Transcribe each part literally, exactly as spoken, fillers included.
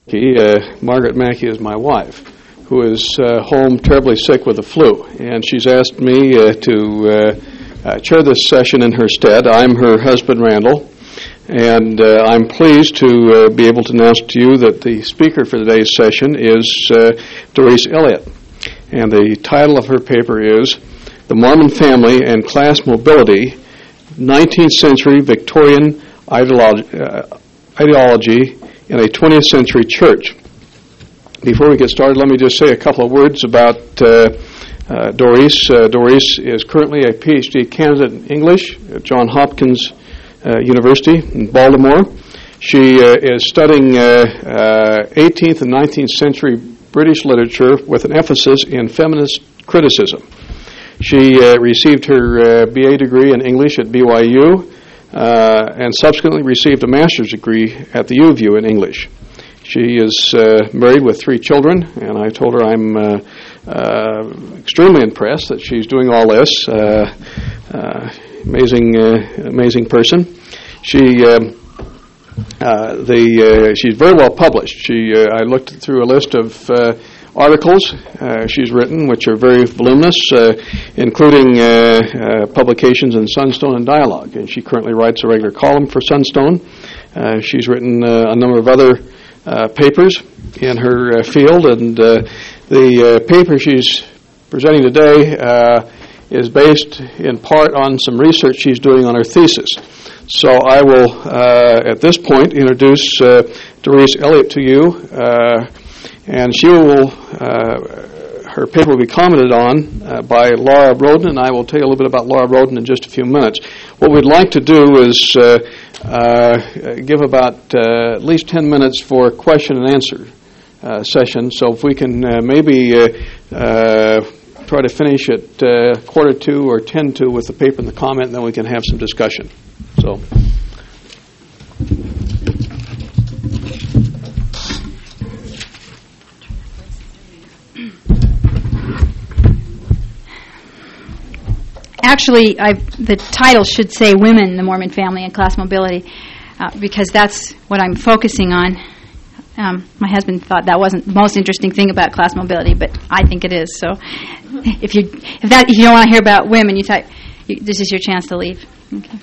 Uh, Margaret Mackey is my wife, who is uh, home terribly sick with the flu, and she's asked me uh, to uh, uh, chair this session in her stead. I'm her husband, Randall, and uh, I'm pleased to uh, be able to announce to you that the speaker for today's session is uh, Doris Elliott, and the title of her paper is The Mormon Family and Class Mobility, nineteenth Century Victorian Ideology, uh, ideology in a twentieth Century Church. Before we get started, let me just say a couple of words about uh, uh, Doris. Uh, Doris is currently a P H D candidate in English at Johns Hopkins uh, University in Baltimore. She uh, is studying uh, uh, eighteenth and nineteenth century British literature with an emphasis in feminist criticism. She uh, received her uh, B A degree in English at B Y U uh, and subsequently received a master's degree at the U of U in English. She is uh, married with three children, and I told her I'm uh, uh, extremely impressed that she's doing all this. Uh, uh, amazing, uh, amazing person. She, um, uh, the uh, she's very well published. She, uh, I looked through a list of uh, articles uh, she's written, which are very voluminous, uh, including uh, uh, publications in Sunstone and Dialogue. And she currently writes a regular column for Sunstone. Uh, she's written uh, a number of other uh, papers in her uh, field, and uh, the uh, paper she's presenting today uh, is based in part on some research she's doing on her thesis. So I will, uh, at this point, introduce uh, Doris Elliott to you. Uh, And she will, uh, her paper will be commented on uh, by Laura Roden, and I will tell you a little bit about Laura Roden in just a few minutes. What we'd like to do is uh, uh, give about uh, at least ten minutes for question and answer uh, session. So if we can uh, maybe uh, uh, try to finish at uh, quarter to or ten to with the paper and the comment, and then we can have some discussion. So. Actually, I've, the title should say Women, the Mormon Family, and Class Mobility, uh, because that's what I'm focusing on. Um, my husband thought that wasn't the most interesting thing about class mobility, but I think it is. So if you if that if you don't want to hear about women, you type, you, this is your chance to leave. Okay.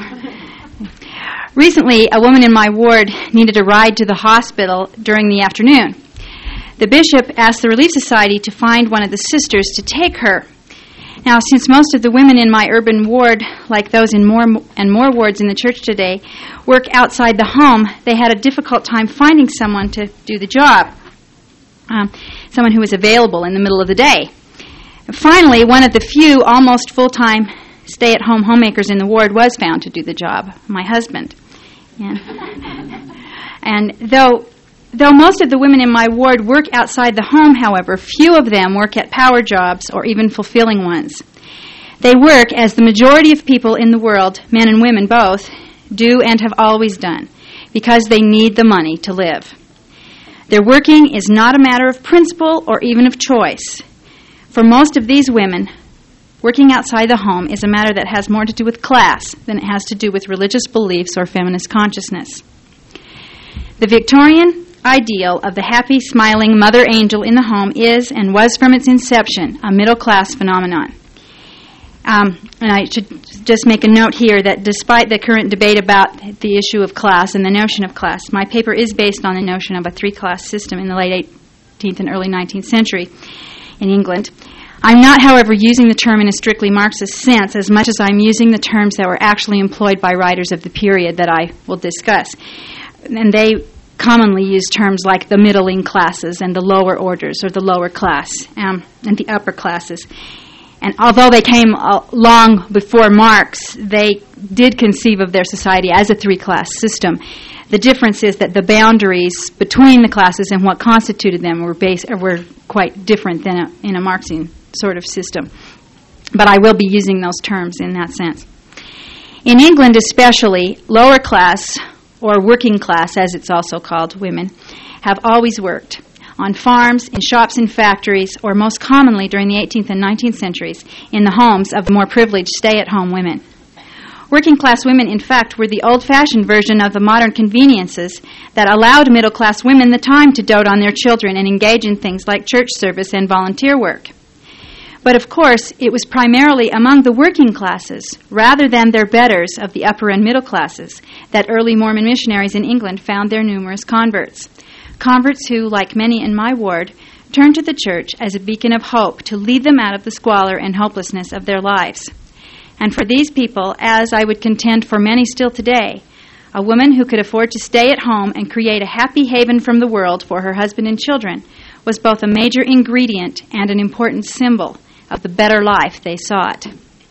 Recently, a woman in my ward needed a ride to the hospital during the afternoon. The bishop asked the Relief Society to find one of the sisters to take her. Now, since most of the women in my urban ward, like those in more and more wards in the church today, work outside the home, they had a difficult time finding someone to do the job, um, someone who was available in the middle of the day. And finally, one of the few almost full-time stay-at-home homemakers in the ward was found to do the job, my husband. And, and though... Though most of the women in my ward work outside the home, however, few of them work at power jobs or even fulfilling ones. They work as the majority of people in the world, men and women both, do and have always done, because they need the money to live. Their working is not a matter of principle or even of choice. For most of these women, working outside the home is a matter that has more to do with class than it has to do with religious beliefs or feminist consciousness. The Victorian ideal of the happy, smiling mother angel in the home is, and was from its inception, a middle-class phenomenon. Um, and I should just make a note here that despite the current debate about the issue of class and the notion of class, my paper is based on the notion of a three-class system in the late eighteenth and early nineteenth century in England. I'm not, however, using the term in a strictly Marxist sense as much as I'm using the terms that were actually employed by writers of the period that I will discuss. And they commonly use terms like the middling classes and the lower orders, or the lower class, um, and the upper classes. And although they came uh, long before Marx, they did conceive of their society as a three-class system. The difference is that the boundaries between the classes and what constituted them were base, were quite different than a, in a Marxian sort of system. But I will be using those terms in that sense. In England especially, lower class, or working class, as it's also called, women, have always worked on farms, in shops and factories, or most commonly during the eighteenth and nineteenth centuries, in the homes of the more privileged stay-at-home women. Working-class women, in fact, were the old-fashioned version of the modern conveniences that allowed middle-class women the time to dote on their children and engage in things like church service and volunteer work. But of course, it was primarily among the working classes, rather than their betters of the upper and middle classes, that early Mormon missionaries in England found their numerous converts. Converts who, like many in my ward, turned to the church as a beacon of hope to lead them out of the squalor and hopelessness of their lives. And for these people, as I would contend for many still today, a woman who could afford to stay at home and create a happy haven from the world for her husband and children was both a major ingredient and an important symbol of the better life they sought.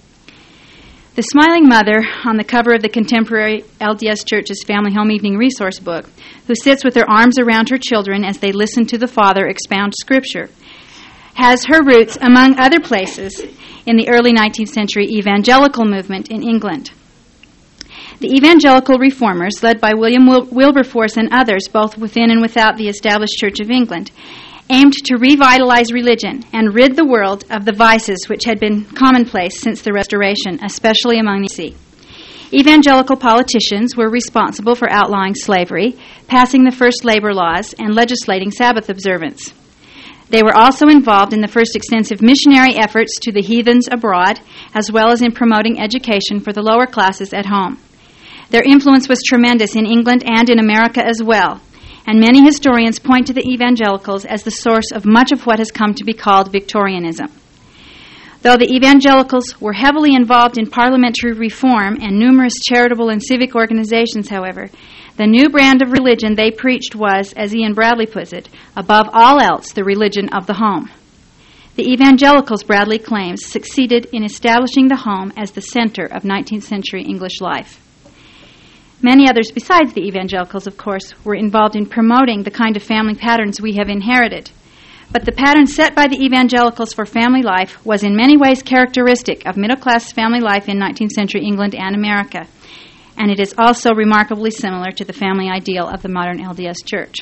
The smiling mother on the cover of the contemporary L D S Church's Family Home Evening Resource book, who sits with her arms around her children as they listen to the father expound Scripture, has her roots, among other places, in the early nineteenth century evangelical movement in England. The evangelical reformers, led by William Wil- Wilberforce and others, both within and without the established Church of England, aimed to revitalize religion and rid the world of the vices which had been commonplace since the Restoration, especially among the evangelical politicians were responsible for outlawing slavery, passing the first labor laws, and legislating Sabbath observance. They were also involved in the first extensive missionary efforts to the heathens abroad, as well as in promoting education for the lower classes at home. Their influence was tremendous in England and in America as well, and many historians point to the evangelicals as the source of much of what has come to be called Victorianism. Though the evangelicals were heavily involved in parliamentary reform and numerous charitable and civic organizations, however, the new brand of religion they preached was, as Ian Bradley puts it, above all else the religion of the home. The evangelicals, Bradley claims, succeeded in establishing the home as the center of nineteenth century English life. Many others besides the evangelicals, of course, were involved in promoting the kind of family patterns we have inherited. But the pattern set by the evangelicals for family life was in many ways characteristic of middle-class family life in nineteenth century England and America, and it is also remarkably similar to the family ideal of the modern L D S Church.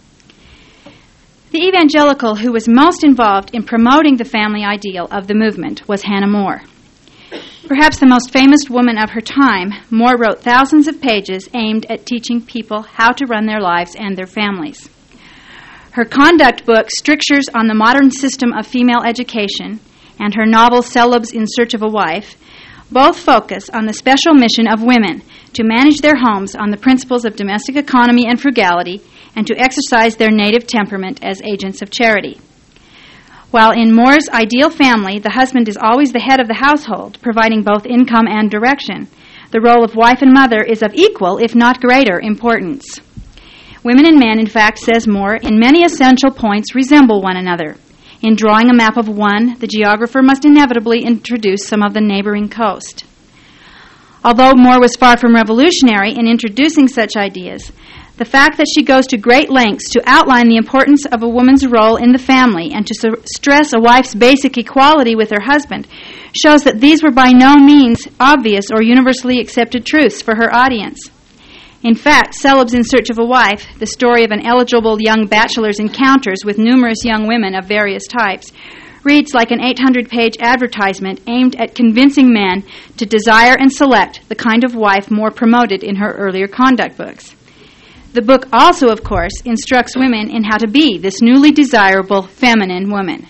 The evangelical who was most involved in promoting the family ideal of the movement was Hannah More. Perhaps the most famous woman of her time, More wrote thousands of pages aimed at teaching people how to run their lives and their families. Her conduct book, Strictures on the Modern System of Female Education, and her novel, Celebs in Search of a Wife, both focus on the special mission of women to manage their homes on the principles of domestic economy and frugality, and to exercise their native temperament as agents of charity. While in More's ideal family, the husband is always the head of the household, providing both income and direction, the role of wife and mother is of equal, if not greater, importance. Women and men, in fact, says More, in many essential points resemble one another. In drawing a map of one, the geographer must inevitably introduce some of the neighboring coast. Although More was far from revolutionary in introducing such ideas, the fact that she goes to great lengths to outline the importance of a woman's role in the family and to su- stress a wife's basic equality with her husband shows that these were by no means obvious or universally accepted truths for her audience. In fact, Celebs in Search of a Wife, the story of an eligible young bachelor's encounters with numerous young women of various types, reads like an eight hundred page advertisement aimed at convincing men to desire and select the kind of wife More promoted in her earlier conduct books. The book also, of course, instructs women in how to be this newly desirable feminine woman.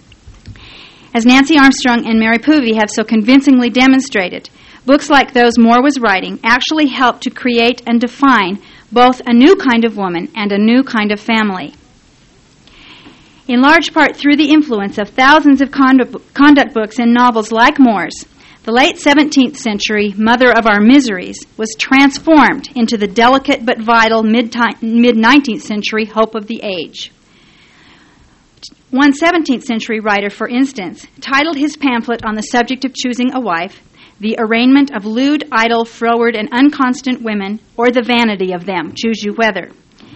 As Nancy Armstrong and Mary Poovey have so convincingly demonstrated, books like those More was writing actually helped to create and define both a new kind of woman and a new kind of family. In large part through the influence of thousands of conduct books and novels like More's, the late seventeenth century Mother of Our Miseries was transformed into the delicate but vital mid-nineteenth century hope of the age. One seventeenth century writer, for instance, titled his pamphlet on the subject of choosing a wife, The Arraignment of Lewd, Idle, Froward, and Unconstant Women, or the Vanity of Them, Choose You Whether.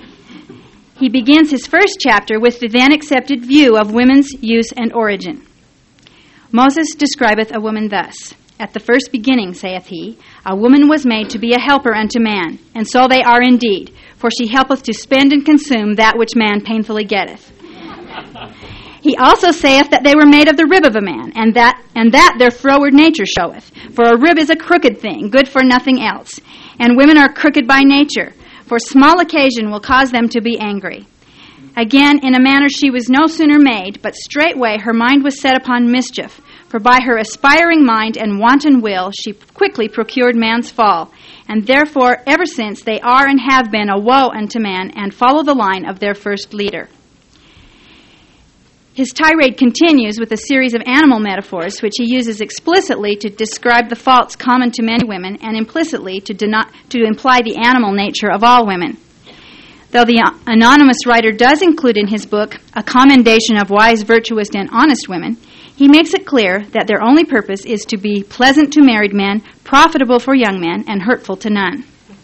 He begins his first chapter with the then accepted view of women's use and origin. Moses describeth a woman thus, At the first beginning, saith he, a woman was made to be a helper unto man, and so they are indeed, for she helpeth to spend and consume that which man painfully getteth. He also saith that they were made of the rib of a man, and that and that their froward nature showeth. For a rib is a crooked thing, good for nothing else. And women are crooked by nature, for small occasion will cause them to be angry. Again, in a manner she was no sooner made, but straightway her mind was set upon mischief. For by her aspiring mind and wanton will she quickly procured man's fall. And therefore, ever since, they are and have been a woe unto man, and follow the line of their first leader. His tirade continues with a series of animal metaphors, which he uses explicitly to describe the faults common to many women, and implicitly to, deno- to imply the animal nature of all women. Though the anonymous writer does include in his book a commendation of wise, virtuous, and honest women, he makes it clear that their only purpose is to be pleasant to married men, profitable for young men, and hurtful to none.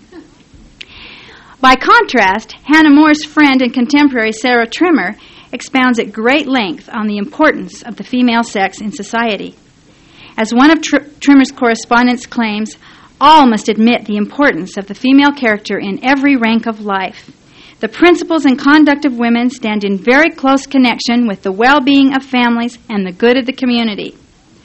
By contrast, Hannah More's friend and contemporary Sarah Trimmer expounds at great length on the importance of the female sex in society. As one of Tr- Trimmer's correspondents claims, all must admit the importance of the female character in every rank of life. The principles and conduct of women stand in very close connection with the well-being of families and the good of the community.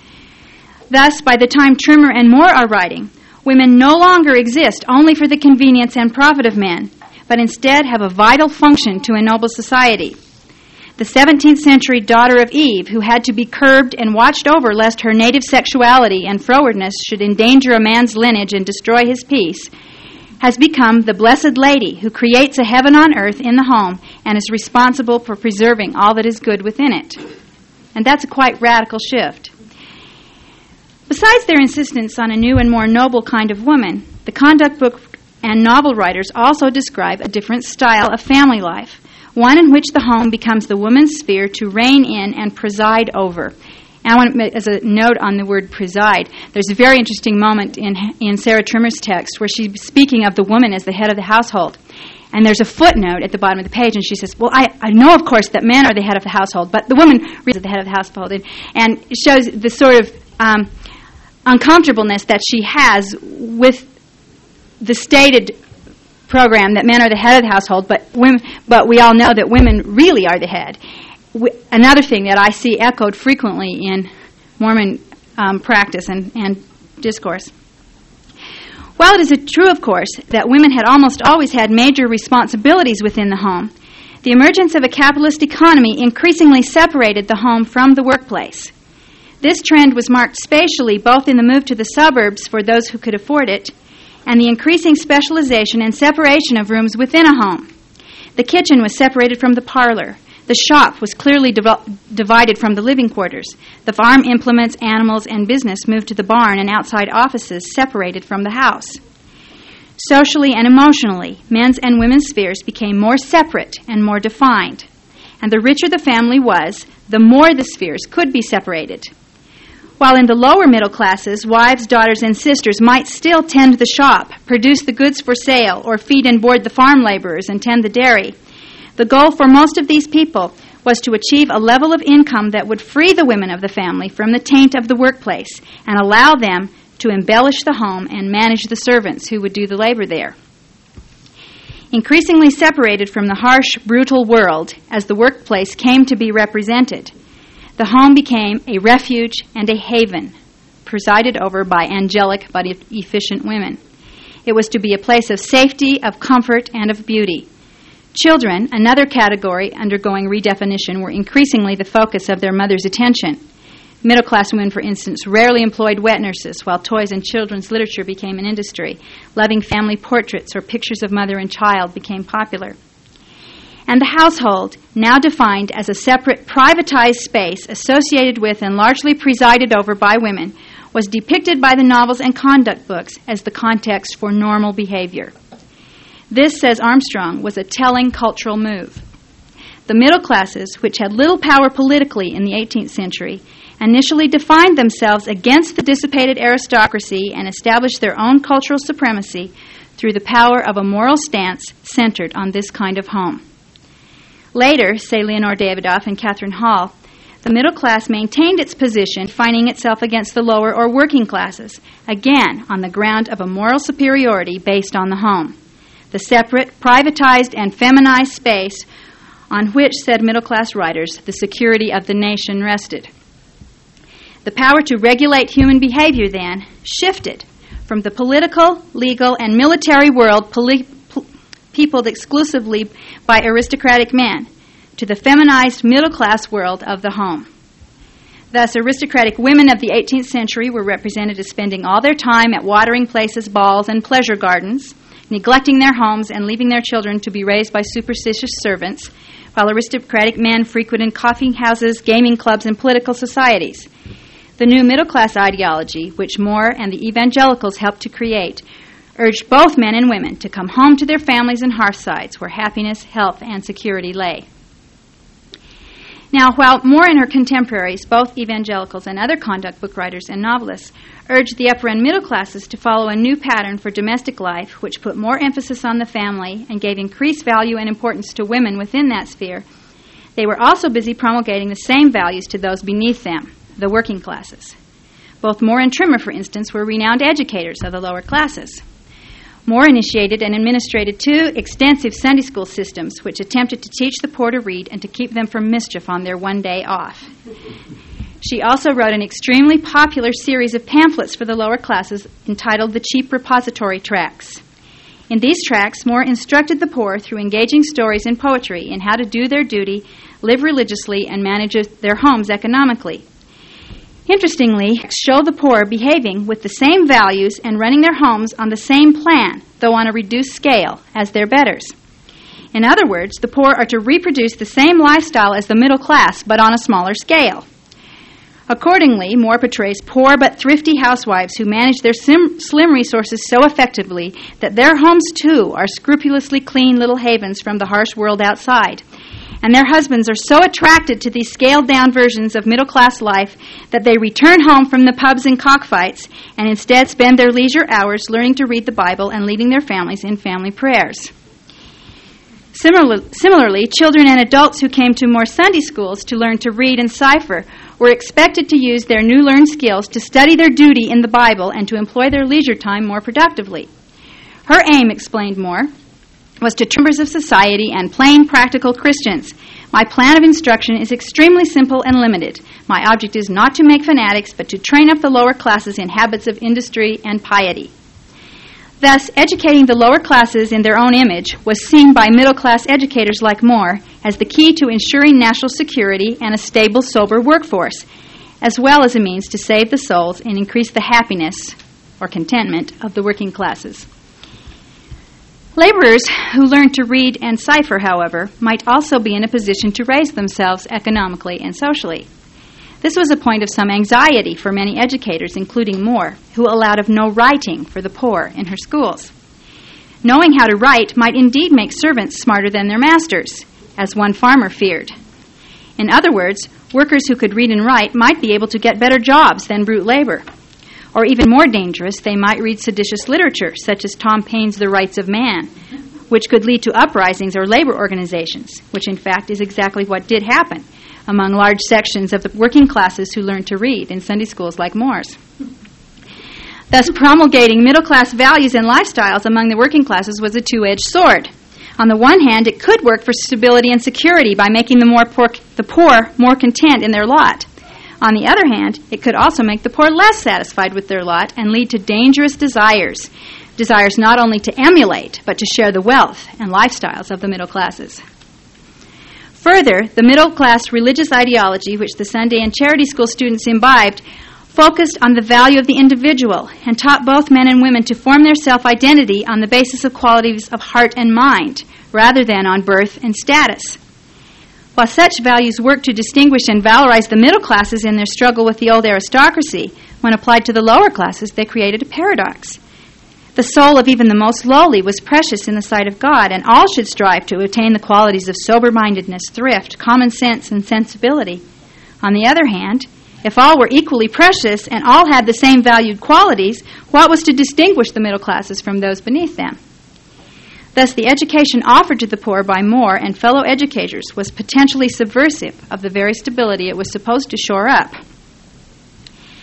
Thus, by the time Trimmer and Moore are writing, women no longer exist only for the convenience and profit of men, but instead have a vital function to ennoble society. The seventeenth century daughter of Eve, who had to be curbed and watched over lest her native sexuality and frowardness should endanger a man's lineage and destroy his peace, has become the blessed lady who creates a heaven on earth in the home and is responsible for preserving all that is good within it. And that's a quite radical shift. Besides their insistence on a new and more noble kind of woman, the conduct book and novel writers also describe a different style of family life, one in which the home becomes the woman's sphere to reign in and preside over. And I want to, as a note on the word preside, there's a very interesting moment in in Sarah Trimmer's text where she's speaking of the woman as the head of the household. And there's a footnote at the bottom of the page, and she says, well, I, I know, of course, that men are the head of the household, but the woman is the head of the household. And, and it shows the sort of um, uncomfortableness that she has with the stated program that men are the head of the household, but women, but we all know that women really are the head. We, another thing that I see echoed frequently in Mormon um, practice and, and discourse. While it is true, of course, that women had almost always had major responsibilities within the home, the emergence of a capitalist economy increasingly separated the home from the workplace. This trend was marked spatially both in the move to the suburbs for those who could afford it and the increasing specialization and separation of rooms within a home. The kitchen was separated from the parlor. The shop was clearly div- divided from the living quarters. The farm implements, animals, and business moved to the barn, and outside offices separated from the house. Socially and emotionally, men's and women's spheres became more separate and more defined. And the richer the family was, the more the spheres could be separated. While in the lower middle classes, wives, daughters, and sisters might still tend the shop, produce the goods for sale, or feed and board the farm laborers and tend the dairy, the goal for most of these people was to achieve a level of income that would free the women of the family from the taint of the workplace and allow them to embellish the home and manage the servants who would do the labor there. Increasingly separated from the harsh, brutal world as the workplace came to be represented, the home became a refuge and a haven, presided over by angelic but efficient women. It was to be a place of safety, of comfort, and of beauty. Children, another category undergoing redefinition, were increasingly the focus of their mother's attention. Middle-class women, for instance, rarely employed wet nurses, while toys and children's literature became an industry. Loving family portraits or pictures of mother and child became popular. And the household, now defined as a separate privatized space associated with and largely presided over by women, was depicted by the novels and conduct books as the context for normal behavior. This, says Armstrong, was a telling cultural move. The middle classes, which had little power politically in the eighteenth century, initially defined themselves against the dissipated aristocracy and established their own cultural supremacy through the power of a moral stance centered on this kind of home. Later, say Leonore Davidoff and Catherine Hall, the middle class maintained its position, finding itself against the lower or working classes, again on the ground of a moral superiority based on the home. The separate, privatized, and feminized space on which, said middle-class writers, the security of the nation rested. The power to regulate human behavior, then, shifted from the political, legal, and military world poli- p- peopled exclusively by aristocratic men to the feminized middle-class world of the home. Thus, aristocratic women of the eighteenth century were represented as spending all their time at watering places, balls, and pleasure gardens, neglecting their homes and leaving their children to be raised by superstitious servants, while aristocratic men frequented coffee houses, gaming clubs, and political societies. The new middle-class ideology, which Moore and the evangelicals helped to create, urged both men and women to come home to their families and hearthsides where happiness, health, and security lay. Now, while Moore and her contemporaries, both evangelicals and other conduct book writers and novelists, urged the upper and middle classes to follow a new pattern for domestic life, which put more emphasis on the family and gave increased value and importance to women within that sphere, they were also busy promulgating the same values to those beneath them, the working classes. Both Moore and Trimmer, for instance, were renowned educators of the lower classes. Moore initiated and administrated two extensive Sunday school systems which attempted to teach the poor to read and to keep them from mischief on their one day off. She also wrote an extremely popular series of pamphlets for the lower classes entitled The Cheap Repository Tracts. In these tracts, Moore instructed the poor through engaging stories and poetry in how to do their duty, live religiously, and manage their homes economically. Interestingly, show the poor behaving with the same values and running their homes on the same plan, though on a reduced scale, as their betters. In other words, the poor are to reproduce the same lifestyle as the middle class, but on a smaller scale. Accordingly, Moore portrays poor but thrifty housewives who manage their sim- slim resources so effectively that their homes, too, are scrupulously clean little havens from the harsh world outside. And their husbands are so attracted to these scaled-down versions of middle-class life that they return home from the pubs and cockfights and instead spend their leisure hours learning to read the Bible and leading their families in family prayers. Similar, similarly, children and adults who came to more Sunday schools to learn to read and cipher were expected to use their new learned skills to study their duty in the Bible and to employ their leisure time more productively. Her aim, explained Moore, was to members of society and plain, practical Christians. My plan of instruction is extremely simple and limited. My object is not to make fanatics, but to train up the lower classes in habits of industry and piety. Thus, educating the lower classes in their own image was seen by middle-class educators like Moore as the key to ensuring national security and a stable, sober workforce, as well as a means to save the souls and increase the happiness or contentment of the working classes. Laborers who learned to read and cipher, however, might also be in a position to raise themselves economically and socially. This was a point of some anxiety for many educators, including Moore, who allowed of no writing for the poor in her schools. Knowing how to write might indeed make servants smarter than their masters, as one farmer feared. In other words, workers who could read and write might be able to get better jobs than brute labor. Or even more dangerous, they might read seditious literature, such as Tom Paine's The Rights of Man, which could lead to uprisings or labor organizations, which in fact is exactly what did happen among large sections of the working classes who learned to read in Sunday schools like Moore's. Thus, promulgating middle-class values and lifestyles among the working classes was a two-edged sword. On the one hand, it could work for stability and security by making the, more poor, the poor more content in their lot. On the other hand, it could also make the poor less satisfied with their lot and lead to dangerous desires, desires not only to emulate, but to share the wealth and lifestyles of the middle classes. Further, the middle-class religious ideology which the Sunday and charity school students imbibed focused on the value of the individual and taught both men and women to form their self-identity on the basis of qualities of heart and mind, rather than on birth and status. While such values worked to distinguish and valorize the middle classes in their struggle with the old aristocracy, when applied to the lower classes, they created a paradox. The soul of even the most lowly was precious in the sight of God, and all should strive to attain the qualities of sober-mindedness, thrift, common sense, and sensibility. On the other hand, if all were equally precious and all had the same valued qualities, what was to distinguish the middle classes from those beneath them? Thus, the education offered to the poor by Moore and fellow educators was potentially subversive of the very stability it was supposed to shore up.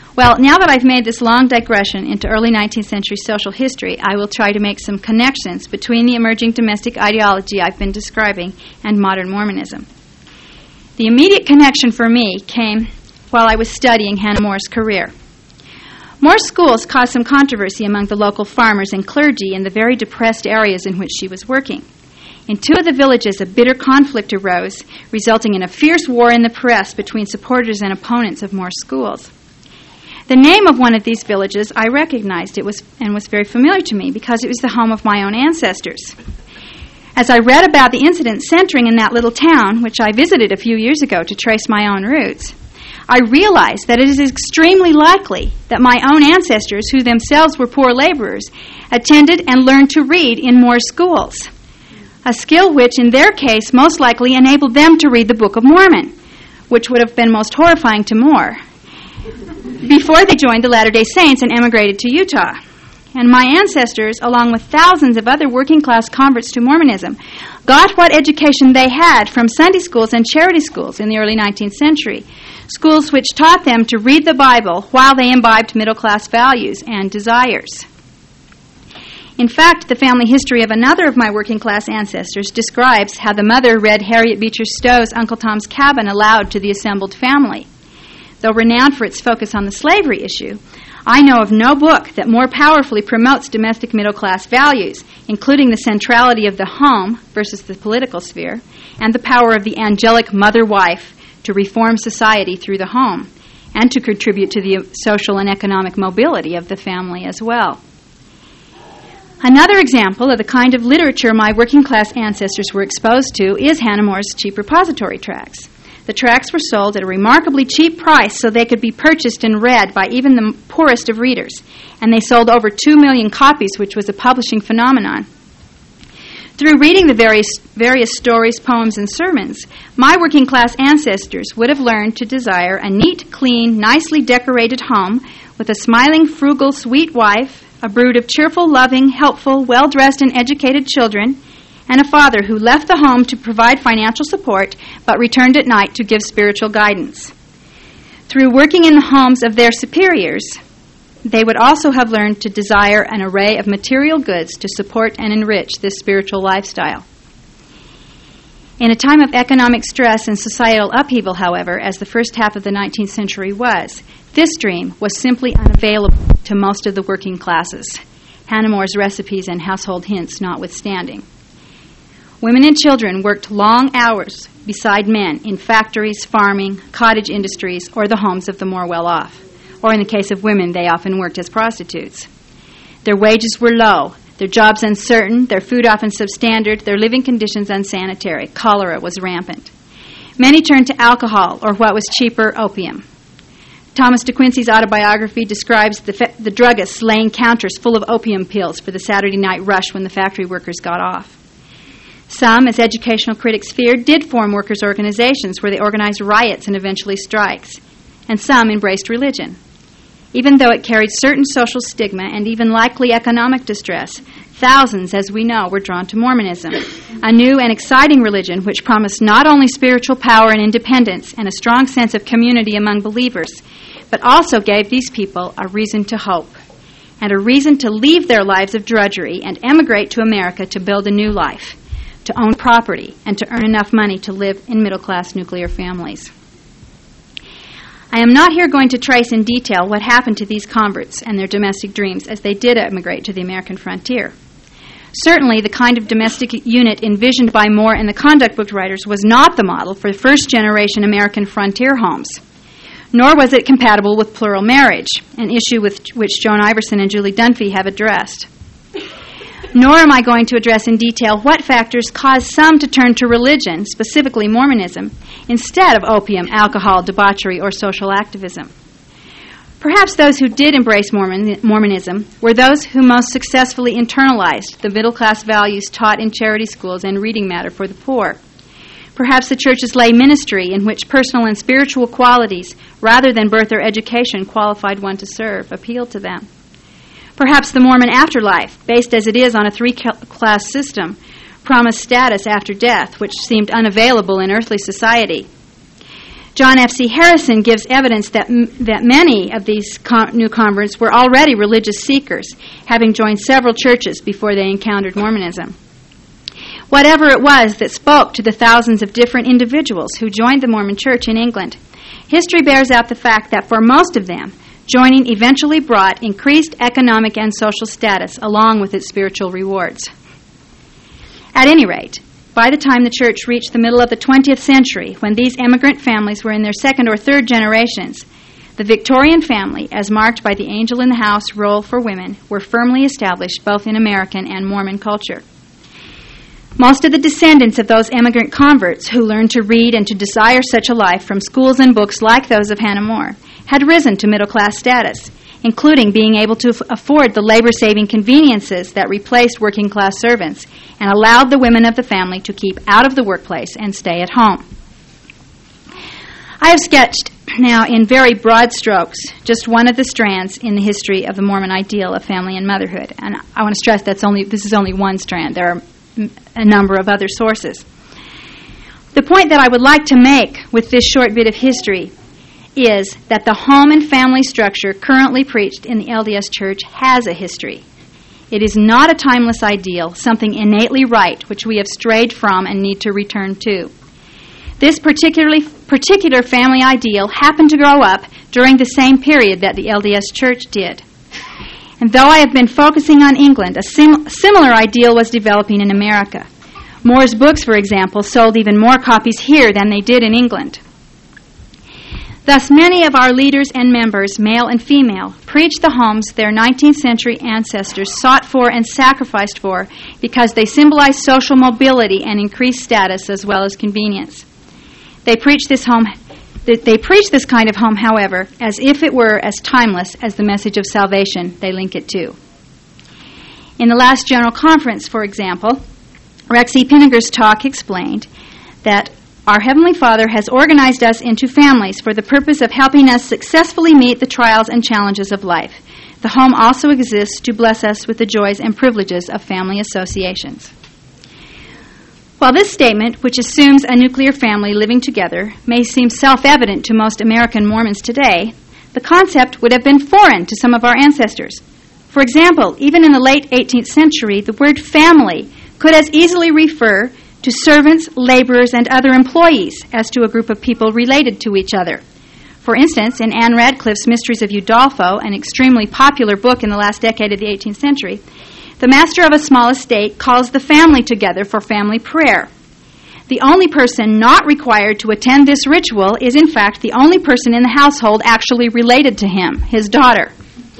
Well, now that I've made this long digression into early nineteenth century social history, I will try to make some connections between the emerging domestic ideology I've been describing and modern Mormonism. The immediate connection for me came while I was studying Hannah More's career. More's schools caused some controversy among the local farmers and clergy in the very depressed areas in which she was working. In two of the villages, a bitter conflict arose, resulting in a fierce war in the press between supporters and opponents of More's schools. The name of one of these villages I recognized it was and was very familiar to me because it was the home of my own ancestors. As I read about the incident centering in that little town, which I visited a few years ago to trace my own roots, I realized that it is extremely likely that my own ancestors, who themselves were poor laborers, attended and learned to read in More's schools, a skill which, in their case, most likely enabled them to read the Book of Mormon, which would have been most horrifying to More, before they joined the Latter-day Saints and emigrated to Utah. And my ancestors, along with thousands of other working-class converts to Mormonism, got what education they had from Sunday schools and charity schools in the early nineteenth century, schools which taught them to read the Bible while they imbibed middle-class values and desires. In fact, the family history of another of my working-class ancestors describes how the mother read Harriet Beecher Stowe's Uncle Tom's Cabin aloud to the assembled family. Though renowned for its focus on the slavery issue, I know of no book that more powerfully promotes domestic middle-class values, including the centrality of the home versus the political sphere, and the power of the angelic mother-wife to reform society through the home, and to contribute to the social and economic mobility of the family as well. Another example of the kind of literature my working-class ancestors were exposed to is Hannah More's cheap repository tracts. The tracts were sold at a remarkably cheap price so they could be purchased and read by even the poorest of readers, and they sold over two million copies, which was a publishing phenomenon. Through reading the various, various stories, poems, and sermons, my working-class ancestors would have learned to desire a neat, clean, nicely decorated home with a smiling, frugal, sweet wife, a brood of cheerful, loving, helpful, well-dressed, and educated children, and a father who left the home to provide financial support but returned at night to give spiritual guidance. Through working in the homes of their superiors, they would also have learned to desire an array of material goods to support and enrich this spiritual lifestyle. In a time of economic stress and societal upheaval, however, as the first half of the nineteenth century was, this dream was simply unavailable to most of the working classes, Hannah More's recipes and household hints notwithstanding. Women and children worked long hours beside men in factories, farming, cottage industries, or the homes of the more well-off. Or in the case of women, they often worked as prostitutes. Their wages were low, their jobs uncertain, their food often substandard, their living conditions unsanitary. Cholera was rampant. Many turned to alcohol, or what was cheaper, opium. Thomas De Quincey's autobiography describes the, fe- the druggists laying counters full of opium pills for the Saturday night rush when the factory workers got off. Some, as educational critics feared, did form workers' organizations where they organized riots and eventually strikes, and some embraced religion. Even though it carried certain social stigma and even likely economic distress, thousands, as we know, were drawn to Mormonism, a new and exciting religion which promised not only spiritual power and independence and a strong sense of community among believers, but also gave these people a reason to hope and a reason to leave their lives of drudgery and emigrate to America to build a new life, to own property, and to earn enough money to live in middle-class nuclear families. I am not here going to trace in detail what happened to these converts and their domestic dreams as they did emigrate to the American frontier. Certainly, the kind of domestic unit envisioned by More and the Conduct Book writers was not the model for first-generation American frontier homes, nor was it compatible with plural marriage, an issue with which Joan Iverson and Julie Dunphy have addressed. Nor am I going to address in detail what factors caused some to turn to religion, specifically Mormonism, instead of opium, alcohol, debauchery, or social activism. Perhaps those who did embrace Mormon, Mormonism were those who most successfully internalized the middle-class values taught in charity schools and reading matter for the poor. Perhaps the church's lay ministry, in which personal and spiritual qualities, rather than birth or education, qualified one to serve, appealed to them. Perhaps the Mormon afterlife, based as it is on a three-class system, promised status after death, which seemed unavailable in earthly society. John F C Harrison gives evidence that m- that many of these con- new converts were already religious seekers, having joined several churches before they encountered Mormonism. Whatever it was that spoke to the thousands of different individuals who joined the Mormon Church in England, history bears out the fact that for most of them, joining eventually brought increased economic and social status along with its spiritual rewards. At any rate, by the time the church reached the middle of the twentieth century, when these immigrant families were in their second or third generations, the Victorian family, as marked by the angel in the house role for women, were firmly established both in American and Mormon culture. Most of the descendants of those immigrant converts who learned to read and to desire such a life from schools and books like those of Hannah More had risen to middle-class status, including being able to f- afford the labor-saving conveniences that replaced working-class servants and allowed the women of the family to keep out of the workplace and stay at home. I have sketched now in very broad strokes just one of the strands in the history of the Mormon ideal of family and motherhood, and I want to stress that's only this is only one strand. There are a number of other sources. The point that I would like to make with this short bit of history is that the home and family structure currently preached in the L D S Church has a history. It is not a timeless ideal, something innately right, which we have strayed from and need to return to. This particularly particular family ideal happened to grow up during the same period that the L D S Church did. And though I have been focusing on England, a sim- similar ideal was developing in America. Moore's books, for example, sold even more copies here than they did in England. Thus, many of our leaders and members, male and female, preach the homes their nineteenth century ancestors sought for and sacrificed for because they symbolize social mobility and increased status as well as convenience. They preach this home They preach this kind of home, however, as if it were as timeless as the message of salvation they link it to. In the last General Conference, for example, Rex E. Pinegar's talk explained that our Heavenly Father has organized us into families for the purpose of helping us successfully meet the trials and challenges of life. The home also exists to bless us with the joys and privileges of family associations. While this statement, which assumes a nuclear family living together, may seem self-evident to most American Mormons today, the concept would have been foreign to some of our ancestors. For example, even in the late eighteenth century, the word family could as easily refer to servants, laborers, and other employees as to a group of people related to each other. For instance, in Anne Radcliffe's Mysteries of Udolpho, an extremely popular book in the last decade of the eighteenth century, the master of a small estate calls the family together for family prayer. The only person not required to attend this ritual is, in fact, the only person in the household actually related to him, his daughter.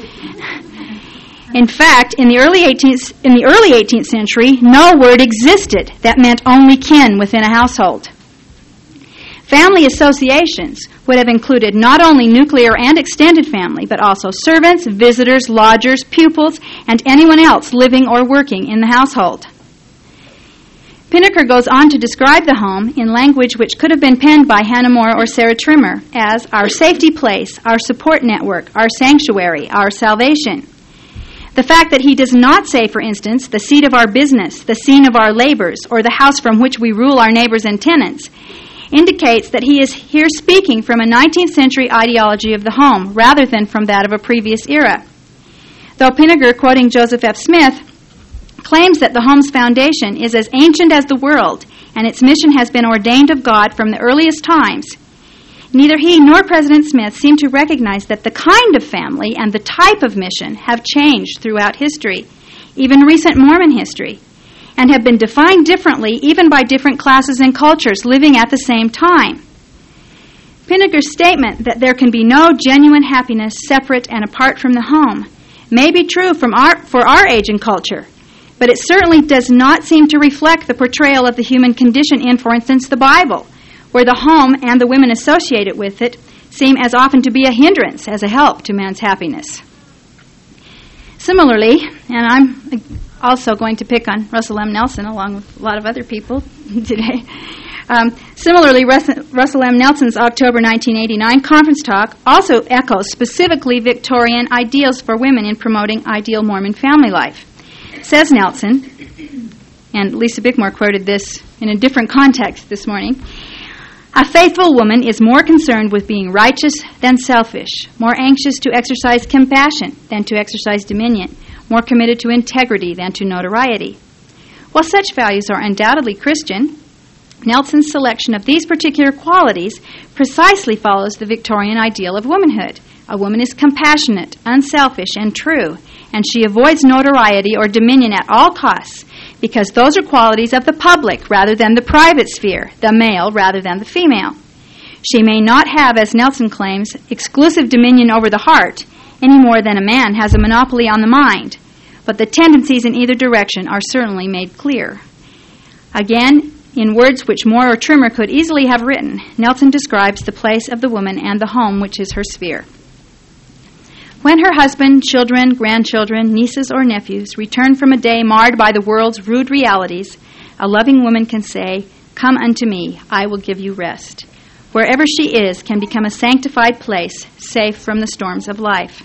In fact, in the early eighteenth, in the early eighteenth century, no word existed that meant only kin within a household. Family associations would have included not only nuclear and extended family, but also servants, visitors, lodgers, pupils, and anyone else living or working in the household. Pinegar goes on to describe the home in language which could have been penned by Hannah More or Sarah Trimmer as our safety place, our support network, our sanctuary, our salvation. The fact that he does not say, for instance, the seat of our business, the scene of our labors, or the house from which we rule our neighbors and tenants indicates that he is here speaking from a nineteenth century ideology of the home rather than from that of a previous era. Though Pinegar, quoting Joseph F. Smith, claims that the home's foundation is as ancient as the world and its mission has been ordained of God from the earliest times, neither he nor President Smith seem to recognize that the kind of family and the type of mission have changed throughout history, even recent Mormon history, and have been defined differently even by different classes and cultures living at the same time. Pinegar's statement that there can be no genuine happiness separate and apart from the home may be true from our, for our age and culture, but it certainly does not seem to reflect the portrayal of the human condition in, for instance, the Bible, where the home and the women associated with it seem as often to be a hindrance as a help to man's happiness. Similarly, and I'm also going to pick on Russell M. Nelson along with a lot of other people today. Um, similarly, Russell M. Nelson's October nineteen eighty-nine conference talk also echoes specifically Victorian ideals for women in promoting ideal Mormon family life. Says Nelson, and Lisa Bickmore quoted this in a different context this morning, A faithful woman is more concerned with being righteous than selfish, more anxious to exercise compassion than to exercise dominion, more committed to integrity than to notoriety. While such values are undoubtedly Christian, Nelson's selection of these particular qualities precisely follows the Victorian ideal of womanhood. A woman is compassionate, unselfish, and true, and she avoids notoriety or dominion at all costs, because those are qualities of the public rather than the private sphere, the male rather than the female. She may not have, as Nelson claims, exclusive dominion over the heart, any more than a man has a monopoly on the mind, but the tendencies in either direction are certainly made clear. Again, in words which Moore or Trimmer could easily have written, Nelson describes the place of the woman and the home, which is her sphere. When her husband, children, grandchildren, nieces, or nephews return from a day marred by the world's rude realities, a loving woman can say, "Come unto me, I will give you rest." Wherever she is can become a sanctified place, safe from the storms of life.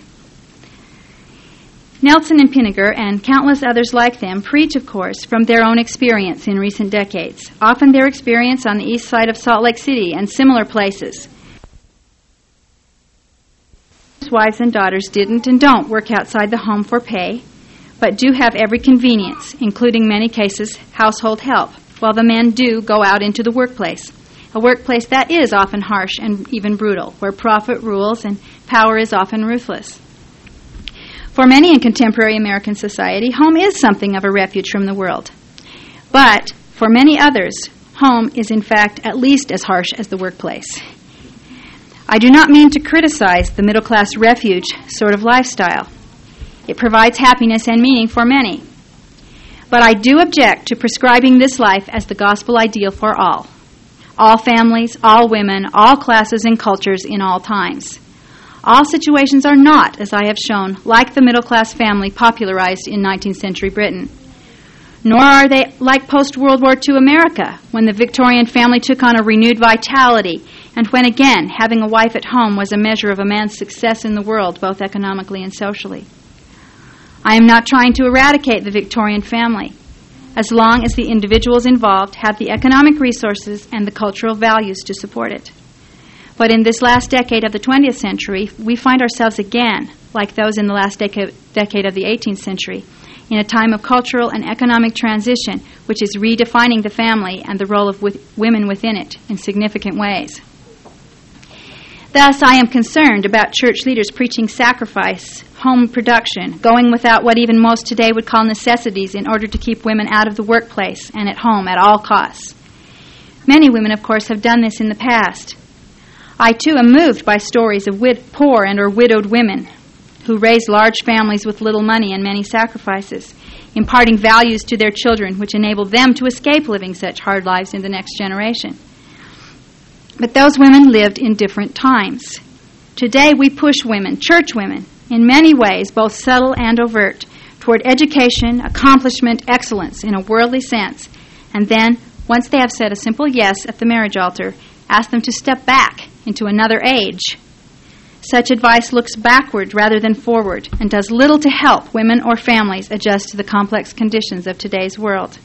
Nelson and Pinniger, and countless others like them, preach, of course, from their own experience in recent decades, often their experience on the east side of Salt Lake City and similar places. Wives and daughters didn't and don't work outside the home for pay, but do have every convenience, including many cases household help, while the men do go out into the workplace, a workplace that is often harsh and even brutal, where profit rules and power is often ruthless. For many in contemporary American society, home is something of a refuge from the world. But for many others, home is in fact at least as harsh as the workplace. I do not mean to criticize the middle-class refuge sort of lifestyle. It provides happiness and meaning for many. But I do object to prescribing this life as the gospel ideal for all. All families, all women, all classes and cultures in all times. All situations are not, as I have shown, like the middle-class family popularized in nineteenth century Britain. Nor are they like post-World War Two America, when the Victorian family took on a renewed vitality, and when again having a wife at home was a measure of a man's success in the world, both economically and socially. I am not trying to eradicate the Victorian family, as long as the individuals involved have the economic resources and the cultural values to support it. But in this last decade of the twentieth century, we find ourselves again, like those in the last decade, decade of the eighteenth century, in a time of cultural and economic transition, which is redefining the family and the role of with women within it in significant ways. Thus, I am concerned about church leaders preaching sacrifice, home production, going without what even most today would call necessities in order to keep women out of the workplace and at home at all costs. Many women, of course, have done this in the past. I, too, am moved by stories of wid- poor and or widowed women who raise large families with little money and many sacrifices, imparting values to their children which enable them to escape living such hard lives in the next generation. But those women lived in different times. Today we push women, church women, in many ways, both subtle and overt, toward education, accomplishment, excellence in a worldly sense, and then, once they have said a simple yes at the marriage altar, ask them to step back into another age. Such advice looks backward rather than forward and does little to help women or families adjust to the complex conditions of today's world.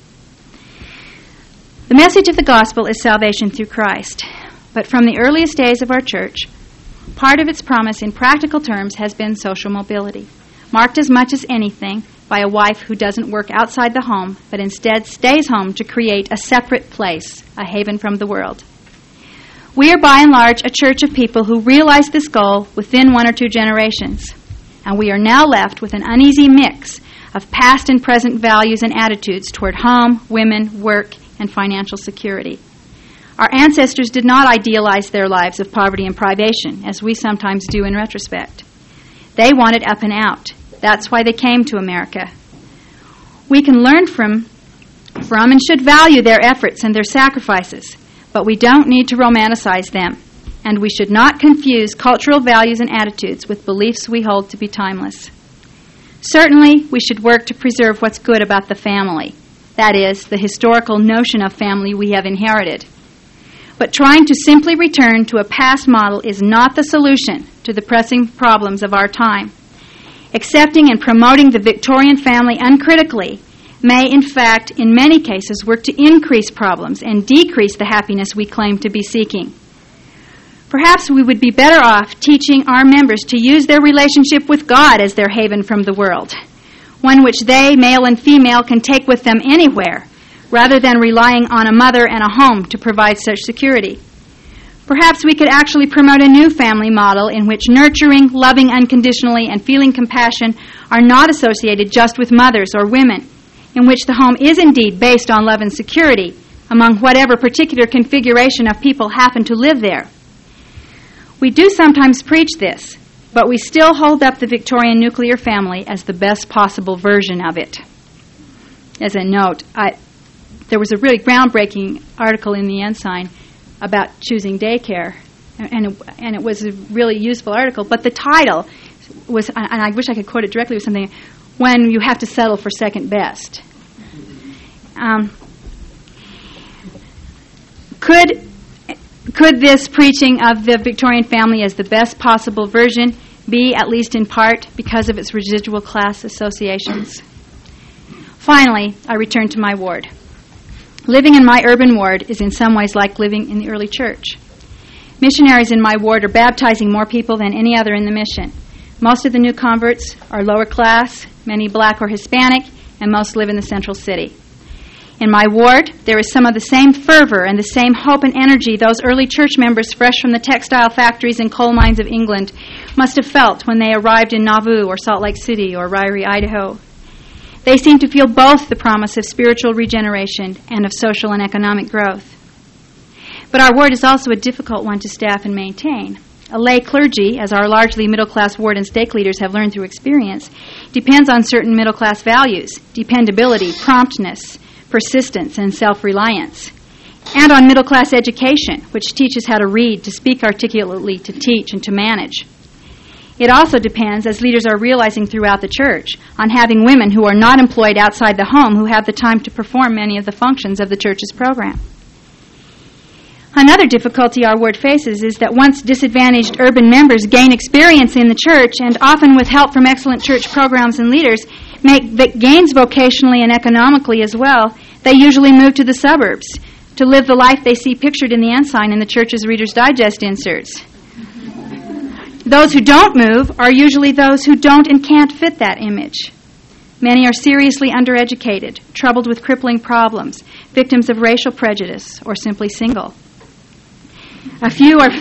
The message of the gospel is salvation through Christ, but from the earliest days of our church, part of its promise in practical terms has been social mobility, marked as much as anything by a wife who doesn't work outside the home, but instead stays home to create a separate place, a haven from the world. We are by and large a church of people who realize this goal within one or two generations, and we are now left with an uneasy mix of past and present values and attitudes toward home, women, work, and financial security. Our ancestors did not idealize their lives of poverty and privation, as we sometimes do in retrospect. They wanted up and out. That's why they came to America. We can learn from, from and should value their efforts and their sacrifices, but we don't need to romanticize them, and we should not confuse cultural values and attitudes with beliefs we hold to be timeless. Certainly, we should work to preserve what's good about the family, that is, the historical notion of family we have inherited. But trying to simply return to a past model is not the solution to the pressing problems of our time. Accepting and promoting the Victorian family uncritically may, in fact, in many cases, work to increase problems and decrease the happiness we claim to be seeking. Perhaps we would be better off teaching our members to use their relationship with God as their haven from the world, one which they, male and female, can take with them anywhere, rather than relying on a mother and a home to provide such security. Perhaps we could actually promote a new family model in which nurturing, loving unconditionally, and feeling compassion are not associated just with mothers or women, in which the home is indeed based on love and security among whatever particular configuration of people happen to live there. We do sometimes preach this, but we still hold up the Victorian nuclear family as the best possible version of it. As a note, I, there was a really groundbreaking article in the Ensign about choosing daycare, and it, and it was a really useful article, but the title was, and I wish I could quote it directly, was something, when you have to settle for second best. Um, could... Could this preaching of the Victorian family as the best possible version be, at least in part, because of its residual class associations? Finally, I return to my ward. Living in my urban ward is in some ways like living in the early church. Missionaries in my ward are baptizing more people than any other in the mission. Most of the new converts are lower class, many black or Hispanic, and most live in the central city. In my ward, there is some of the same fervor and the same hope and energy those early church members fresh from the textile factories and coal mines of England must have felt when they arrived in Nauvoo or Salt Lake City or Ryrie, Idaho. They seem to feel both the promise of spiritual regeneration and of social and economic growth. But our ward is also a difficult one to staff and maintain. A lay clergy, as our largely middle-class ward and stake leaders have learned through experience, depends on certain middle-class values: dependability, promptness, persistence, and self-reliance, and on middle-class education, which teaches how to read, to speak articulately, to teach, and to manage. It also depends, as leaders are realizing throughout the church, on having women who are not employed outside the home who have the time to perform many of the functions of the church's program. Another difficulty our ward faces is that once disadvantaged urban members gain experience in the church, and often with help from excellent church programs and leaders, make gains vocationally and economically as well, they usually move to the suburbs to live the life they see pictured in the Ensign and the church's Reader's Digest inserts. Those who don't move are usually those who don't and can't fit that image. Many are seriously undereducated, troubled with crippling problems, victims of racial prejudice, or simply single. A few are...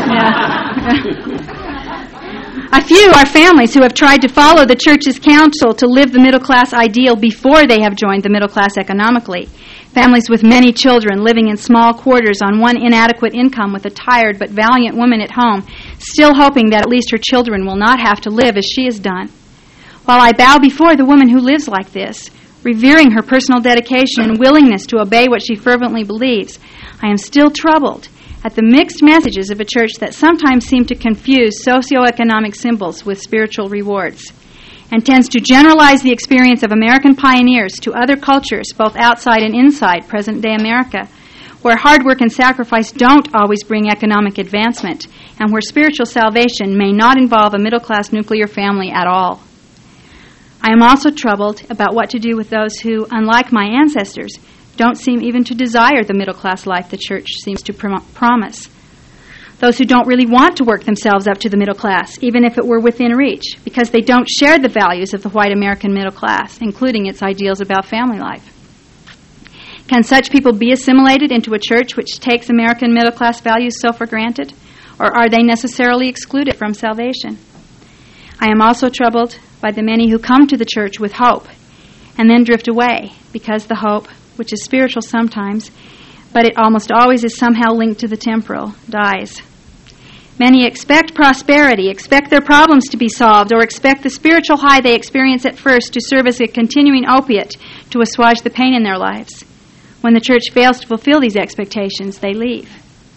Yeah. A few are families who have tried to follow the church's counsel to live the middle-class ideal before they have joined the middle class economically. Families with many children living in small quarters on one inadequate income with a tired but valiant woman at home, still hoping that at least her children will not have to live as she has done. While I bow before the woman who lives like this, revering her personal dedication and willingness to obey what she fervently believes, I am still troubled at the mixed messages of a church that sometimes seem to confuse socioeconomic symbols with spiritual rewards, and tends to generalize the experience of American pioneers to other cultures, both outside and inside present-day America, where hard work and sacrifice don't always bring economic advancement, and where spiritual salvation may not involve a middle-class nuclear family at all. I am also troubled about what to do with those who, unlike my ancestors, don't seem even to desire the middle-class life the church seems to prom- promise. Those who don't really want to work themselves up to the middle class, even if it were within reach, because they don't share the values of the white American middle class, including its ideals about family life. Can such people be assimilated into a church which takes American middle-class values so for granted, or are they necessarily excluded from salvation? I am also troubled by the many who come to the church with hope and then drift away because the hope, which is spiritual sometimes, but it almost always is somehow linked to the temporal, dies. Many expect prosperity, expect their problems to be solved, or expect the spiritual high they experience at first to serve as a continuing opiate to assuage the pain in their lives. When the church fails to fulfill these expectations, they leave.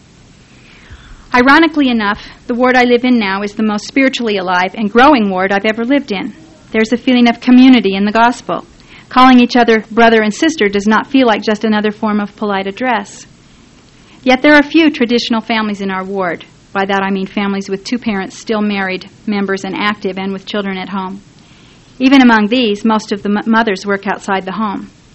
Ironically enough, the ward I live in now is the most spiritually alive and growing ward I've ever lived in. There's a feeling of community in the gospel. Calling each other brother and sister does not feel like just another form of polite address. Yet there are few traditional families in our ward. By that I mean families with two parents still married, members and active, and with children at home. Even among these, most of the m- mothers work outside the home.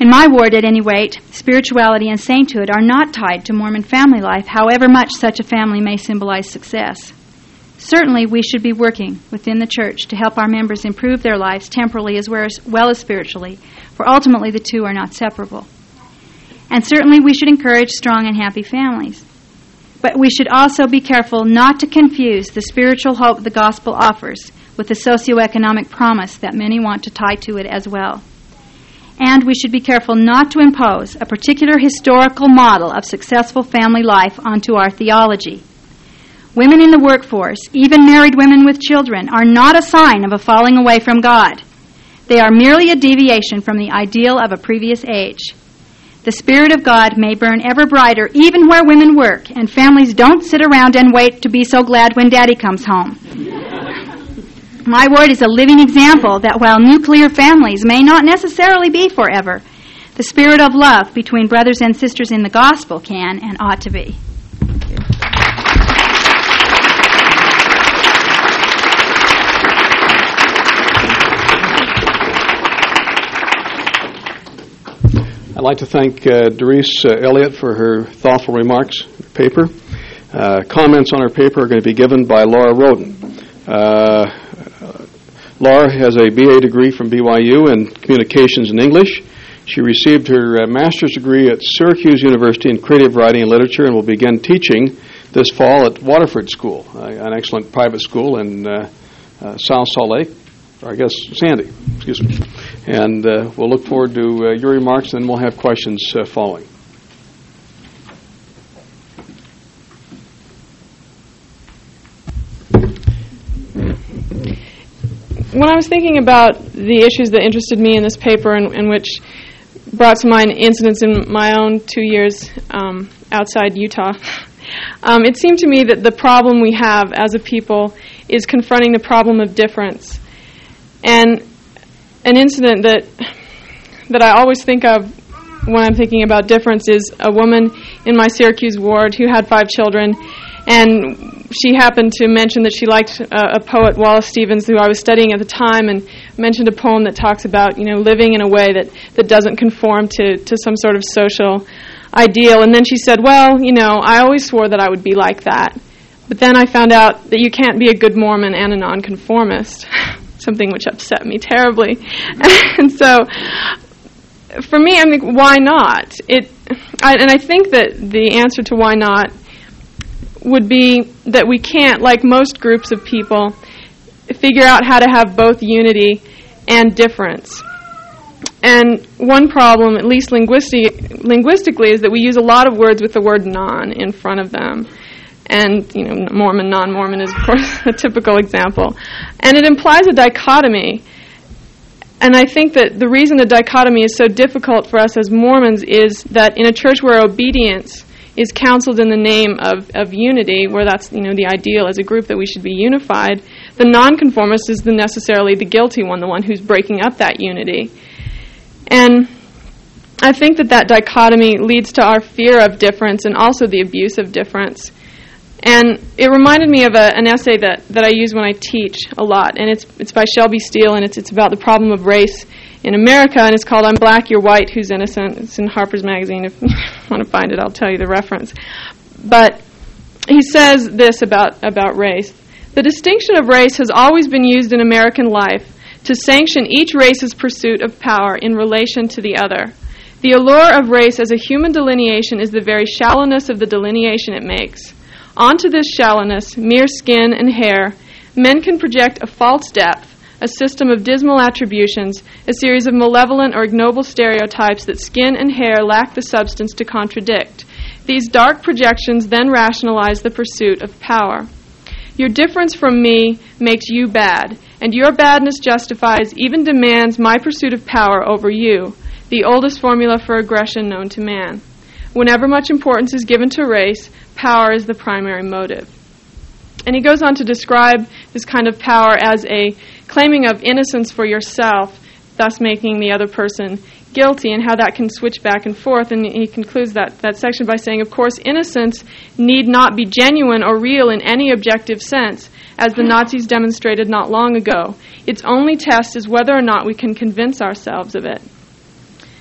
In my ward, at any rate, spirituality and sainthood are not tied to Mormon family life, however much such a family may symbolize success. Certainly, we should be working within the church to help our members improve their lives temporally as well as spiritually, for ultimately the two are not separable. And certainly we should encourage strong and happy families. But we should also be careful not to confuse the spiritual hope the gospel offers with the socioeconomic promise that many want to tie to it as well. And we should be careful not to impose a particular historical model of successful family life onto our theology. Women in the workforce, even married women with children, are not a sign of a falling away from God. They are merely a deviation from the ideal of a previous age. The Spirit of God may burn ever brighter even where women work, and families don't sit around and wait to be so glad when Daddy comes home. My word is a living example that while nuclear families may not necessarily be forever, the spirit of love between brothers and sisters in the gospel can and ought to be. I'd like to thank uh, Doris uh, Elliott for her thoughtful remarks in her paper. Uh, comments on her paper are going to be given by Laura Roden. Uh, Laura has a B A degree from B Y U in Communications and English. She received her uh, master's degree at Syracuse University in Creative Writing and Literature and will begin teaching this fall at Waterford School, uh, an excellent private school in uh, uh, South Salt Lake, or I guess Sandy, excuse me. And uh, we'll look forward to uh, your remarks, and then we'll have questions uh, following. When I was thinking about the issues that interested me in this paper and, and which brought to mind incidents in my own two years um, outside Utah, um, it seemed to me that the problem we have as a people is confronting the problem of difference. And an incident that that I always think of when I'm thinking about difference is a woman in my Syracuse ward who had five children, and she happened to mention that she liked uh, a poet, Wallace Stevens, who I was studying at the time, and mentioned a poem that talks about, you know, living in a way that, that doesn't conform to, to some sort of social ideal. And then she said, well, you know, I always swore that I would be like that. But then I found out that you can't be a good Mormon and a nonconformist, something which upset me terribly. And so, for me, I mean, why not? It, I, and I think that the answer to why not would be that we can't, like most groups of people, figure out how to have both unity and difference. And one problem, at least linguistic, linguistically, is that we use a lot of words with the word non in front of them. And, you know, Mormon, non-Mormon is, of course, a typical example. And it implies a dichotomy. And I think that the reason the dichotomy is so difficult for us as Mormons is that in a church where obedience is counseled in the name of, of unity, where that's, you know, the ideal as a group that we should be unified, the nonconformist is the necessarily the guilty one, the one who's breaking up that unity. And I think that that dichotomy leads to our fear of difference and also the abuse of difference. And it reminded me of a, an essay that, that I use when I teach a lot, and it's it's by Shelby Steele, and it's it's about the problem of race in America, and it's called I'm Black, You're White, Who's Innocent? It's in Harper's Magazine. If you want to find it, I'll tell you the reference. But he says this about, about race. The distinction of race has always been used in American life to sanction each race's pursuit of power in relation to the other. The allure of race as a human delineation is the very shallowness of the delineation it makes. Onto this shallowness, mere skin and hair, men can project a false depth, a system of dismal attributions, a series of malevolent or ignoble stereotypes that skin and hair lack the substance to contradict. These dark projections then rationalize the pursuit of power. Your difference from me makes you bad, and your badness justifies, even demands, my pursuit of power over you, the oldest formula for aggression known to man. Whenever much importance is given to race, power is the primary motive. And he goes on to describe this kind of power as a claiming of innocence for yourself, thus making the other person guilty, and how that can switch back and forth. And he concludes that, that section by saying, of course, innocence need not be genuine or real in any objective sense, as the Nazis demonstrated not long ago. Its only test is whether or not we can convince ourselves of it.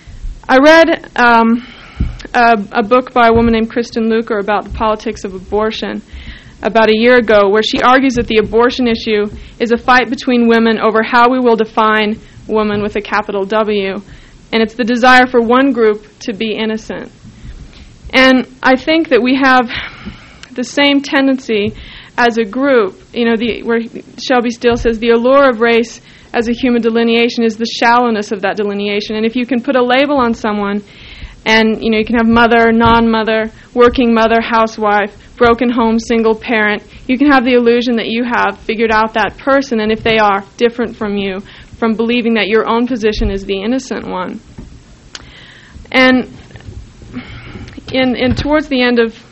I read um, a, a book by a woman named Kristen Luker about the politics of abortion about a year ago, where she argues that the abortion issue is a fight between women over how we will define woman with a capital W, and it's the desire for one group to be innocent. And I think that we have the same tendency as a group, you know, the, where Shelby Steele says the allure of race as a human delineation is the shallowness of that delineation. And if you can put a label on someone, and, you know, you can have mother, non-mother, working mother, housewife, broken home, single parent, you can have the illusion that you have figured out that person, and if they are different from you, from believing that your own position is the innocent one. And in, in towards the end of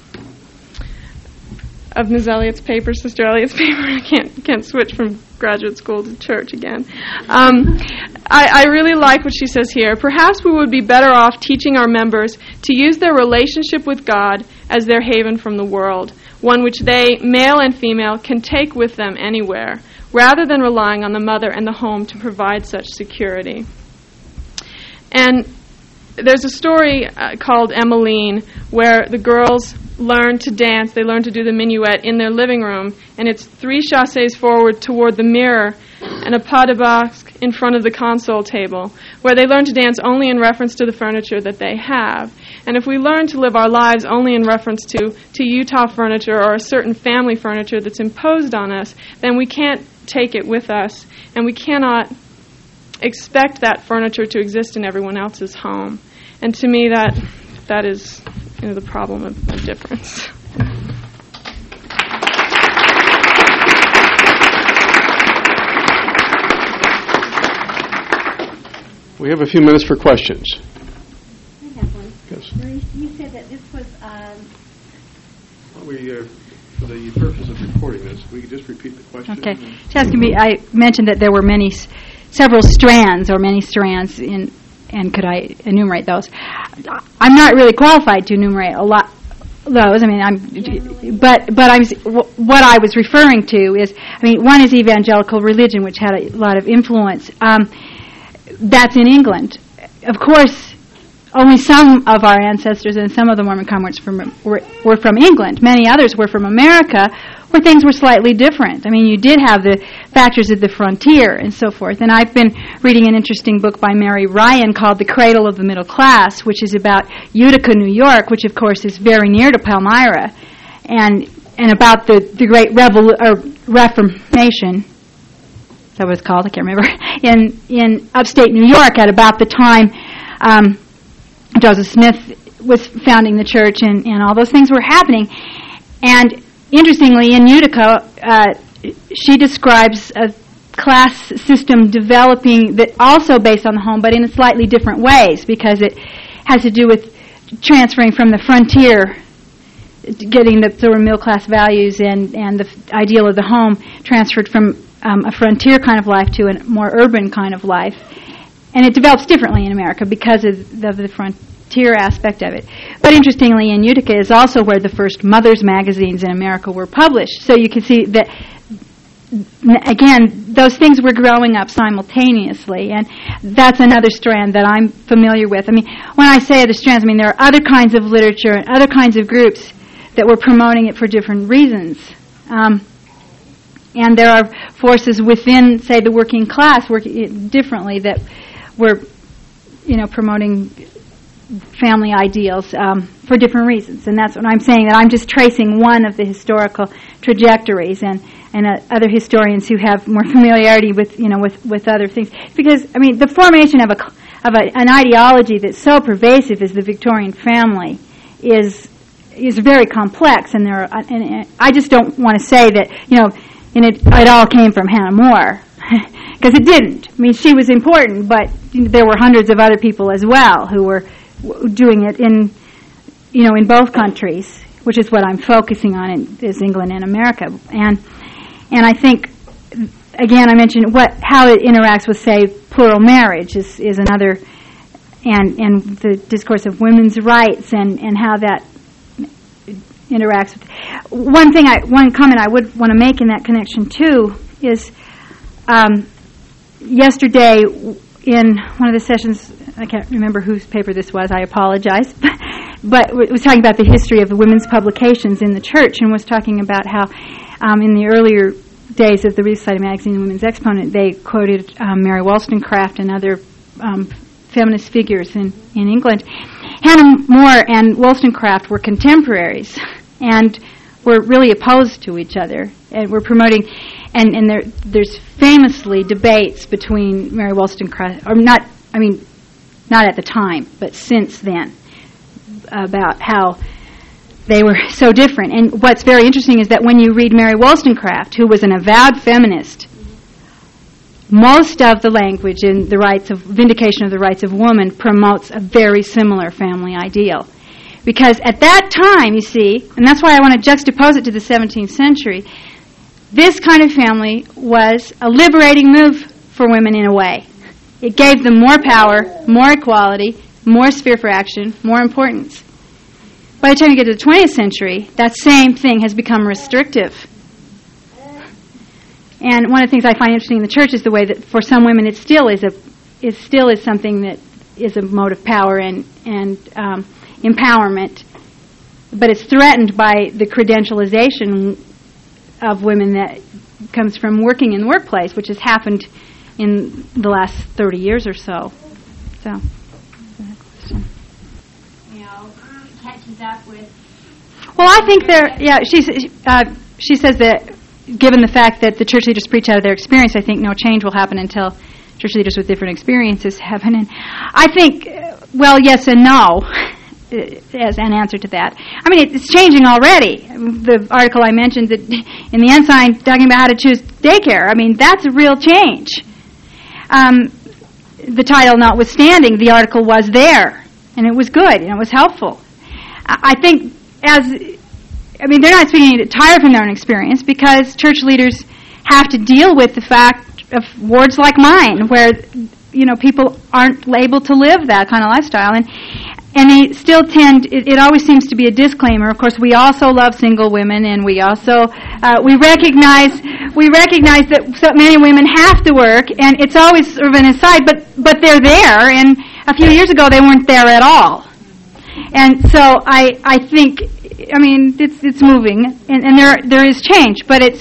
of Miz Elliott's paper, Sister Elliott's paper, I can't can't switch from graduate school to church again. Um, I, I really like what she says here. Perhaps we would be better off teaching our members to use their relationship with God as their haven from the world, one which they, male and female, can take with them anywhere, rather than relying on the mother and the home to provide such security. And there's a story uh, called Emmeline, where the girls learn to dance, they learn to do the minuet in their living room, and it's three chasses forward toward the mirror and a pas de basque in front of the console table, where they learn to dance only in reference to the furniture that they have. And if we learn to live our lives only in reference to, to Utah furniture or a certain family furniture that's imposed on us, then we can't take it with us, and we cannot expect that furniture to exist in everyone else's home. And to me, that that is, you know, the problem of, of difference. We have a few minutes for questions. I have one. Yes. Maurice, you said that this was... Um, Well, we, uh, for the purpose of recording this, we could just repeat the question. Okay. She's asking me, I mentioned that there were many, s- several strands or many strands in, and could I enumerate those? I'm not really qualified to enumerate a lot of those. I mean, I'm, but but I'm what I was referring to is, I mean, one is evangelical religion, which had a lot of influence. Um, that's in England, of course. Only some of our ancestors and some of the Mormon converts from were, were from England. Many others were from America, where things were slightly different. I mean, you did have the factors of the frontier and so forth. And I've been reading an interesting book by Mary Ryan called The Cradle of the Middle Class, which is about Utica, New York, which, of course, is very near to Palmyra, and and about the, the Great Revol- or Reformation. Is that what it's called? I can't remember. In, in upstate New York at about the time... Um, Joseph Smith was founding the church, and, and all those things were happening. And interestingly, in Utica, uh, she describes a class system developing that also based on the home, but in slightly different ways, because it has to do with transferring from the frontier, getting the sort of middle-class values and, and the f- ideal of the home transferred from um, a frontier kind of life to a more urban kind of life. And it develops differently in America because of the, the frontier aspect of it. But interestingly, in Utica is also where the first mothers' magazines in America were published. So you can see that, again, those things were growing up simultaneously. And that's another strand that I'm familiar with. I mean, when I say other strands, I mean there are other kinds of literature and other kinds of groups that were promoting it for different reasons. Um, and there are forces within, say, the working class working differently that were, you know, promoting family ideals um, for different reasons. And that's what I'm saying, that I'm just tracing one of the historical trajectories, and, and uh, other historians who have more familiarity with, you know, with, with other things. Because, I mean, the formation of a of a, an ideology that's so pervasive as the Victorian family is is very complex, and there are, and, and I just don't want to say that, you know, and it, it all came from Hannah More, because it didn't. I mean, she was important, but there were hundreds of other people as well who were w- doing it in, you know, in both countries, which is what I'm focusing on, in, is England and America. And and I think, again, I mentioned what how it interacts with, say, plural marriage is, is another, and and the discourse of women's rights and, and how that interacts with. One thing, I, one comment I would want to make in that connection too is, um, yesterday in one of the sessions, I can't remember whose paper this was, I apologize, but it was talking about the history of the women's publications in the church, and was talking about how um, in the earlier days of the Relief Society magazine, the Women's Exponent, they quoted um, Mary Wollstonecraft and other um, feminist figures in, in England. Hannah More and Wollstonecraft were contemporaries and were really opposed to each other, and were promoting, and, and there, there's famously debates between Mary Wollstonecraft, or not, I mean, not at the time, but since then, about how they were so different. And what's very interesting is that when you read Mary Wollstonecraft, who was an avowed feminist, most of the language in the rights of vindication of the rights of woman promotes a very similar family ideal. Because at that time, you see, and that's why I want to juxtapose it to the seventeenth century, this kind of family was a liberating move for women in a way. It gave them more power, more equality, more sphere for action, more importance. By the time you get to the twentieth century, that same thing has become restrictive. And one of the things I find interesting in the church is the way that for some women it still is a, it still is something that is a mode of power and and um, empowerment, but it's threatened by the credentialization of women that comes from working in the workplace, which has happened in the last thirty years or so. So, You know, catches up with. well, I think there. Yeah, she uh, she says that given the fact that the church leaders preach out of their experience, I think no change will happen until church leaders with different experiences happen. And I think, well, yes and no. As an answer to that. I mean, it's changing already. The article I mentioned that in the Ensign talking about how to choose daycare, I mean, that's a real change. Um, the title notwithstanding, the article was there, and it was good, and it was helpful. I, I think as, I mean, they're not speaking entirely from their own experience, because church leaders have to deal with the fact of wards like mine, where, you know, people aren't able to live that kind of lifestyle, and And they still tend, it, it always seems to be a disclaimer. Of course, we also love single women, and we also, uh, we recognize, we recognize that so many women have to work, and it's always sort of an aside, but, but they're there, and a few years ago they weren't there at all. And so I, I think, I mean, it's, it's moving, and, and there, there is change, but it's,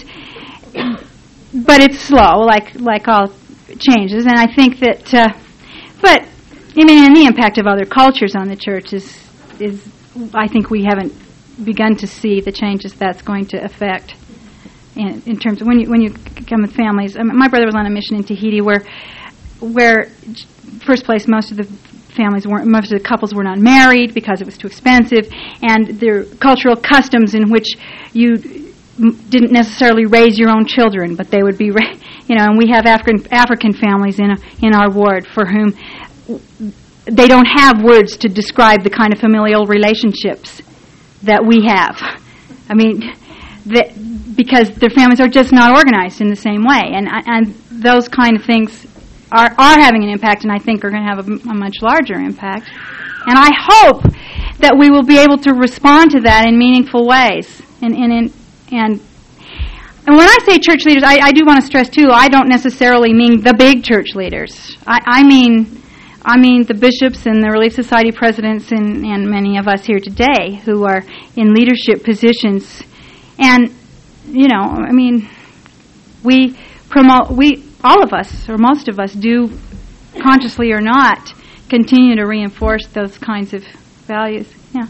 but it's slow, like, like all changes, and I think that, uh, but, I mean, and the impact of other cultures on the church is, is, I think we haven't begun to see the changes that's going to affect in, in terms of when you when you come with families. I mean, my brother was on a mission in Tahiti where, where, first place, most of the families weren't, most of the couples were not married because it was too expensive, and there are cultural customs in which you didn't necessarily raise your own children, but they would be, ra- you know, and we have African African families in a, in our ward for whom they don't have words to describe the kind of familial relationships that we have. I mean, that, because their families are just not organized in the same way, and and those kind of things are are having an impact, and I think are going to have a, a much larger impact. And I hope that we will be able to respond to that in meaningful ways. And and and and, and when I say church leaders, I, I do want to stress too, I don't necessarily mean the big church leaders. I, I mean. I mean the bishops and the Relief Society presidents and, and many of us here today who are in leadership positions. And, you know, I mean, we promote, we, all of us, or most of us, do, consciously or not, continue to reinforce those kinds of values. Yeah.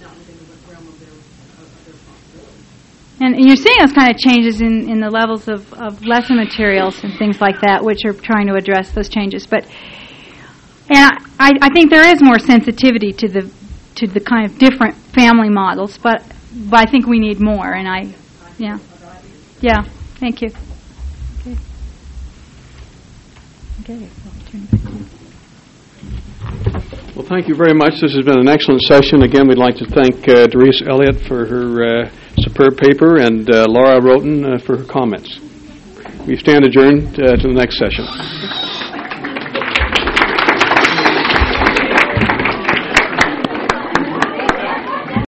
And, and you're seeing those kind of changes in, in the levels of, of lesson materials and things like that, which are trying to address those changes. But And I, I think there is more sensitivity to the to the kind of different family models, but but I think we need more. And I, yeah, yeah. Thank you. Okay. Okay. Well, thank you very much. This has been an excellent session. Again, we'd like to thank uh, Doris Elliott for her uh, superb paper and uh, Laura Roten uh, for her comments. We stand adjourned uh, to the next session.